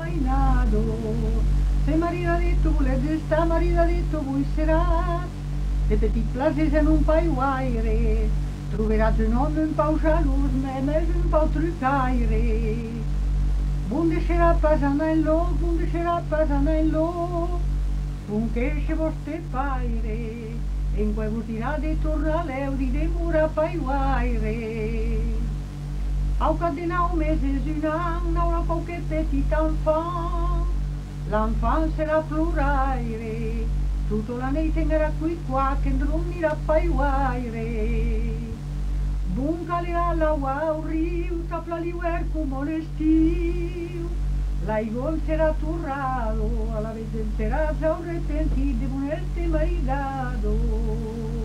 amainado. Se maridadito volet estar, maridadito vull seràs. De petit places en un paiguaire, trobaràs un home en pau xalús, memes en pau trucaire. Bun deixarà passant en lo, bun deixarà passant en lo, bun queixe vostè paire, en quai vos dirà de tornar l'eu, diré mura paiguaire. Au cap de 9 mesos, un an, n'aurà qualque petit enfant, l'enfant serà ploraire, tota la nit engarà qui qua, que en dormirà paiguaire. Bun calirà l'aigua au riu, cap la l'hivern com a l'estiu, l'aigua serà torrado, a la vez enterats au repentit de ponerte maridado.